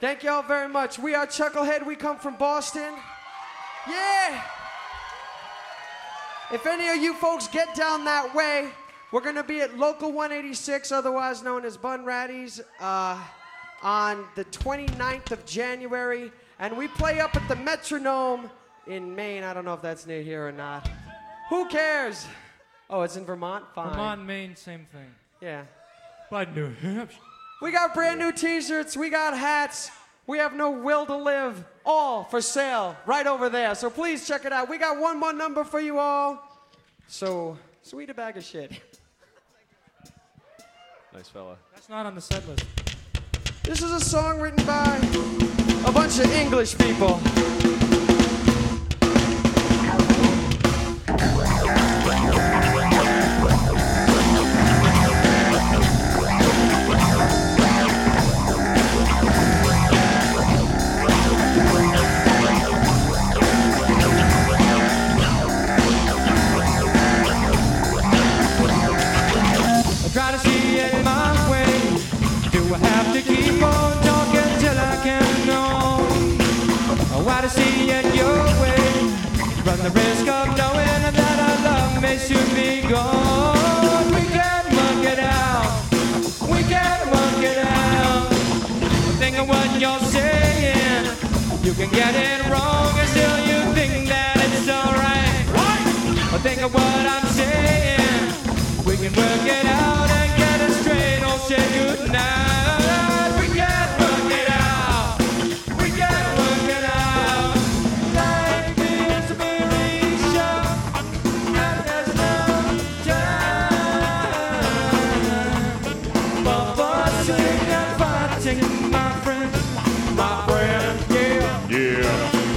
Thank y'all very much. We are Chucklehead. We come from Boston. Yeah! If any of you folks get down that way, we're going to be at Local 186, otherwise known as Bun Ratty's, on the 29th of January. And we play up at the Metronome in Maine. I don't know if that's near here or not. Who cares? Oh, it's in Vermont? Fine. Vermont, Maine, same thing. Yeah. But New Hampshire. We got brand new t-shirts, we got hats, we have no will to live, all for sale right over there. So please check it out. We got one more number for you all. So, sweet a bag of shit. Nice fella. That's not on the set list. This is a song written by a bunch of English people. Try to see it my way. Do I have to keep on talking till I can know? Why to see it your way? Run the risk of knowing that our love may soon be gone. We can work it out. We can work it out. Think of what you're saying. You can get it wrong and still you think that it's alright. Think of what I'm saying. We can work it out and get it straight. Don't say goodnight. We can work it out. We can work it out. Life is very short, and there's no time for fussing and fighting, my friend, yeah. Yeah.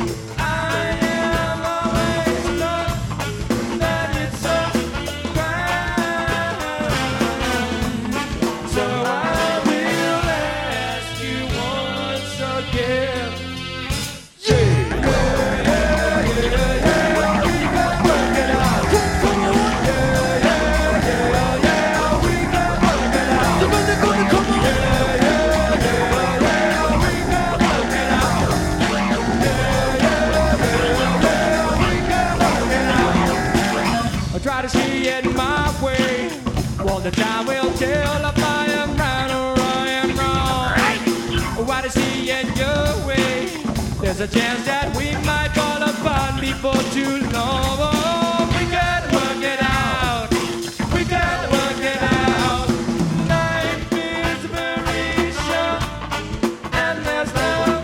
Try to see it my way. All the time will tell if I am right or I am wrong. Why to see it your way? There's a chance that we might fall apart before too long. We can work it out. We can work it out. Life is very short, and there's no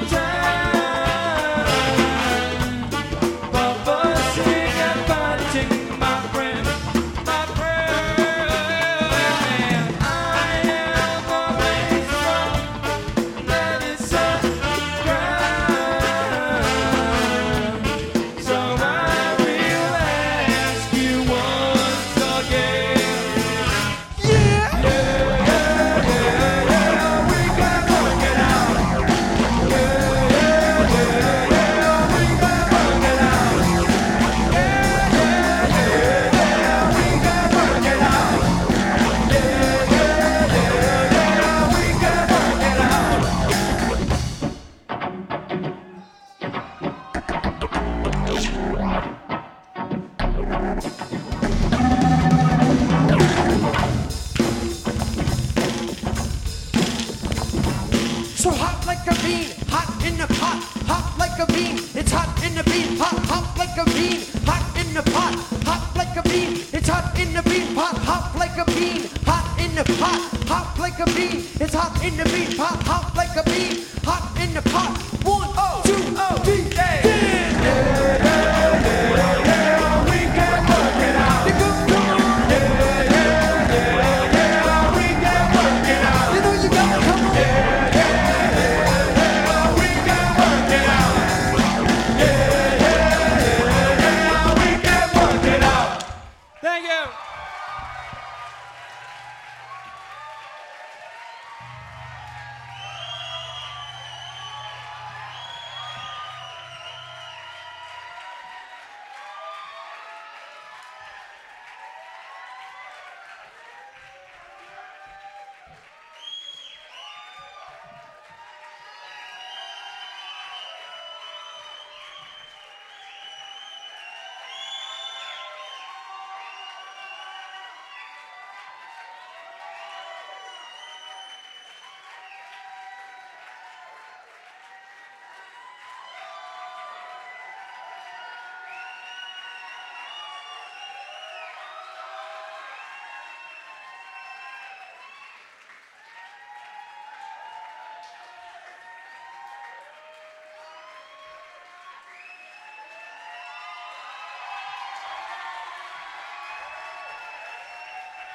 time for fussing and fighting. So hot like a bean, hot in the pot, hot like a bean, it's hot in the bean pot, hot like a bean, hot in the pot, hot like a bean, it's hot in the bean pot, hot like a bean, hot in the pot, hot like a bean, it's hot in the bean pot, hot like a bean.